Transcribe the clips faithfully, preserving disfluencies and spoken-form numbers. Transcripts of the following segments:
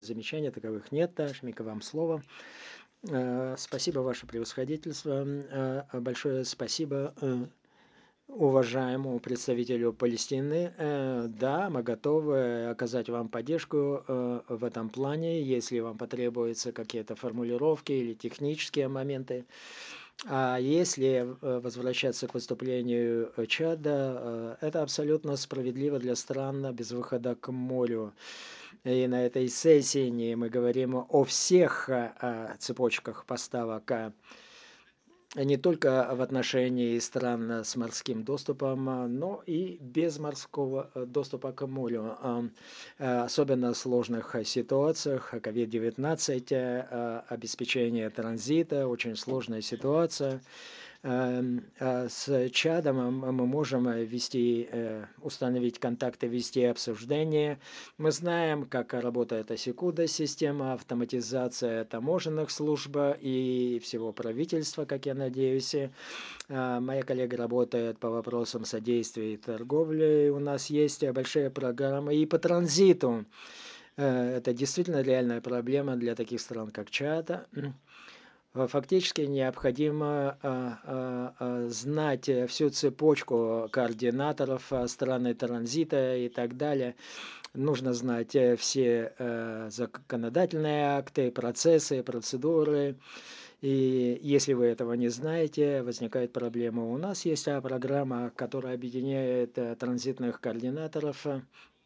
Замечаний таковых нет, да, Шмика, вам слово. Э, спасибо, ваше превосходительство. Э, большое спасибо, э, уважаемому представителю Палестины. Э, да, мы готовы оказать вам поддержку э, в этом плане, если вам потребуются какие-то формулировки или технические моменты. А если э, возвращаться к выступлению э, Чада, э, это абсолютно справедливо для стран без выхода к морю. И на этой сессии не мы говорим о всех а, а, цепочках поставок, а не только в отношении стран с морским доступом, а, но и без морского э, доступа к морю. А, э, Особенно в сложных э, ситуациях, ковид девятнадцать, э, а, обеспечение транзита, очень сложная ситуация. Эм, а, С Чадом мы мы можем э, вести, э, установить контакты, вести обсуждения. Мы знаем, как работает Асикуда, система, автоматизация таможенных служб и всего правительства, как я надеюсь. А, Моя коллега работает по вопросам содействия и торговли. У нас есть э, большие программы и по транзиту. Э, Это действительно реальная проблема для таких стран, как Чад. Э, Фактически необходимо а, а, а, знать э, всю цепочку координаторов а, страны транзита и так далее. Нужно знать э, все э, законодательные акты, процессы, процедуры. И если вы этого не знаете, возникает проблема. У нас есть а, программа, которая объединяет э, транзитных координаторов э,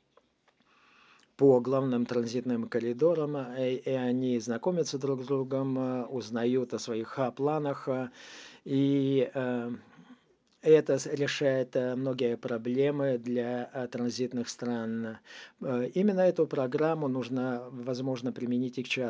по главным транзитным коридорам, э, и они знакомятся друг с другом, э, узнают о своих а, планах, а, и э, это с- решает э, многие проблемы для э, транзитных стран. Э, Именно эту программу нужно, возможно, применить и к Чаду.